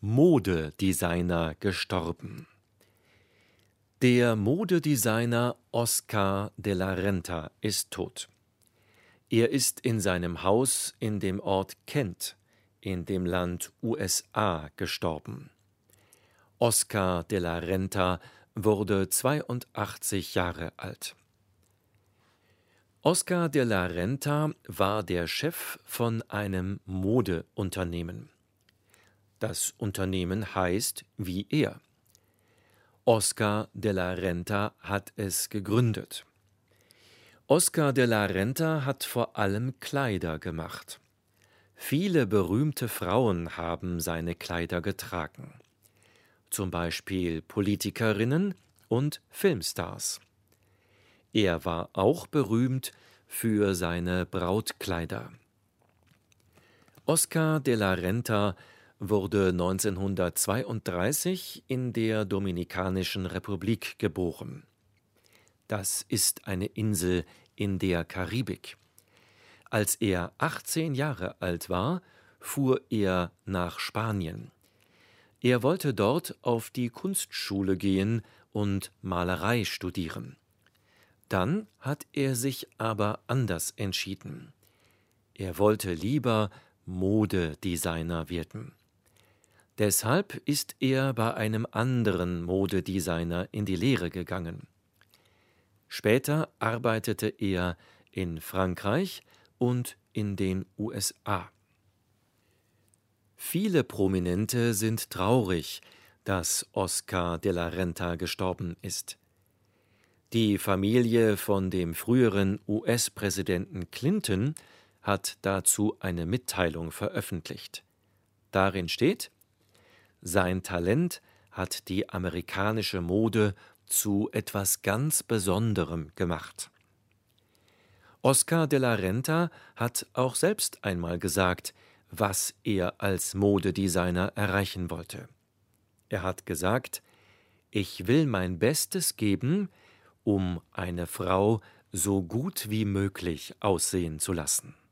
Modedesigner gestorben. Der Modedesigner Oscar de la Renta ist tot. Er ist in seinem Haus in dem Ort Kent in dem Land USA gestorben. Oscar de la Renta wurde 82 Jahre alt. Oscar de la Renta war der Chef von einem Modeunternehmen. Das Unternehmen heißt wie er. Oscar de la Renta hat es gegründet. Oscar de la Renta hat vor allem Kleider gemacht. Viele berühmte Frauen haben seine Kleider getragen. Zum Beispiel Politikerinnen und Filmstars. Er war auch berühmt für seine Brautkleider. Oscar de la Renta wurde 1932 in der Dominikanischen Republik geboren. Das ist eine Insel in der Karibik. Als er 18 Jahre alt war, fuhr er nach Spanien. Er wollte dort auf die Kunstschule gehen und Malerei studieren. Dann hat er sich aber anders entschieden. Er wollte lieber Modedesigner werden. Deshalb ist er bei einem anderen Modedesigner in die Lehre gegangen. Später arbeitete er in Frankreich und in den USA. Viele Prominente sind traurig, dass Oscar de la Renta gestorben ist. Die Familie von dem früheren US-Präsidenten Clinton hat dazu eine Mitteilung veröffentlicht. Darin steht: Sein Talent hat die amerikanische Mode zu etwas ganz Besonderem gemacht. Oscar de la Renta hat auch selbst einmal gesagt, was er als Modedesigner erreichen wollte. Er hat gesagt: Ich will mein Bestes geben, um eine Frau so gut wie möglich aussehen zu lassen.